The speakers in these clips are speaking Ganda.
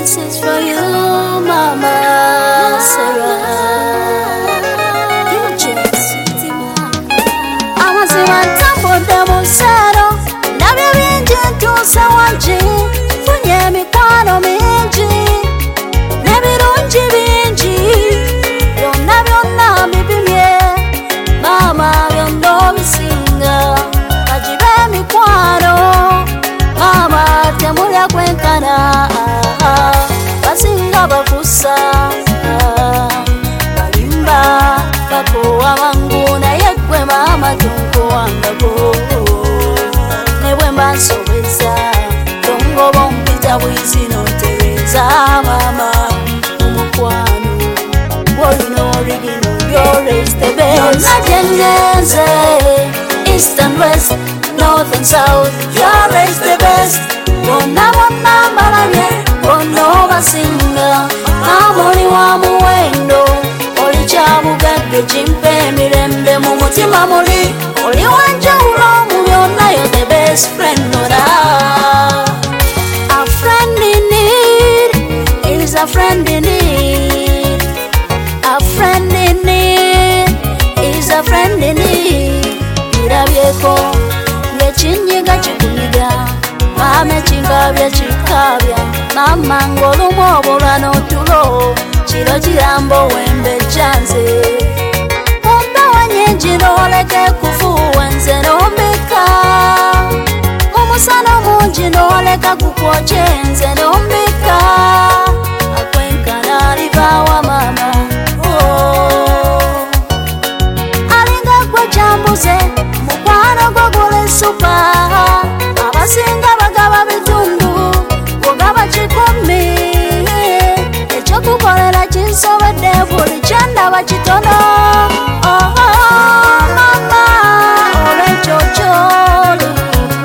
This is for you, Mama Sarah. Amazima tambudde mu nsalo, ndabye bingi ntuuse wangi, nfunye emikwano mingi n'ebirungi bingi, byonna byonna mbipimye, Mama byonna obisinga, bagibe emikwano, Mama temulya kwenkana, basinga bakusa, balimba bakowa mangu naye gwe Mama tonkowangako, ne bwe mba nsobeza tongoba ompita bwizi n'ontereza, Mama omukwano gw'olina original, you're the best. Yonna gye ngenze, east and west, north and south, you're the best. Bonna bonna mbalabye, bonna obasinga, Mama oli wa muwendo, oli kyabugadde kimpa emirembe mu mutima muli, oli wanjawulo mu byonna, you're the best friend nora. A friend in need is a friend in need. A friend in need is a friend in need. Birabyeko ng'ekinyiga kikunyiga, Mama ekingabya kikabya, Mama ng'olumu obulwa n'otulo, kiro kirambo wembe janze, ombawa nyingi n'oleke kufuuwa nze n'ombika, omusana mungi n'oleka gukwokye nze n'ombika, akwenkana alivaawa Mama, alinga gwe kyambuze, mukwano gwo guli supa, abasinga bagaba bitundu, ogaba 10, ekyokukolera kinsobedde buli kyandaba kitono, Mama olwekyo kyoli.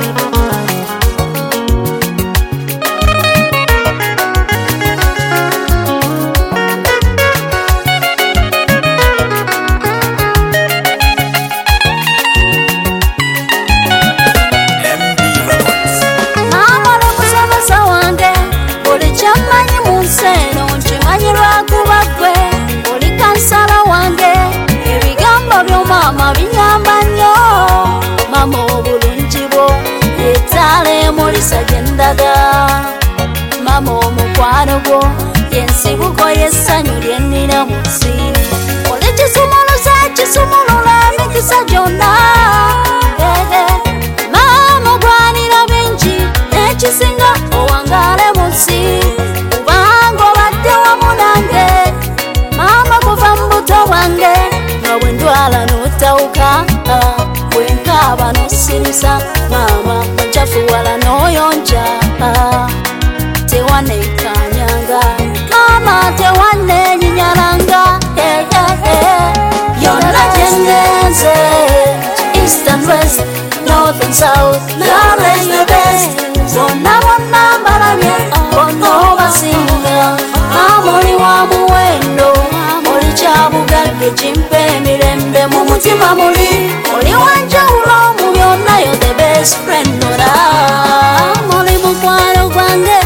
Mama oli musomesa wange, buli kyammanyi mu nsi eno nkimanyi lwakuba ggwe, oli kansala wange, ebigambo byo Mama binyamba nnyo, Mama obulungi bwo yettaala emulisa gye ndaga, Mama omukwano gwo y'ensibuko y'essanyu lye nnina mu nsi, oli kisumuluza kisumulula emikisa gyonna, Mama ogwanira bingi n'ekisinga owangaale mu nsi, kubanga obadde wamu nange, Mama kuva mu buto bwange, nga bwe ndwala n'otawuka, bwe nkaaba n'osirisa, Mama onjafuwala n'oyonja, tewannenkanyanga, Mama tewannenyinyalanga, yonna gye ngenze, east and west, north and south, you're the best. Bonna bonna mbalabye, bonna obasinga, Mama oli wa muwendo, oli kyabugadde kimpa emirembe mu mutima muli, oli wanjawulo mu byonna, you're the best friend nora. Mama oli mukwano gwange,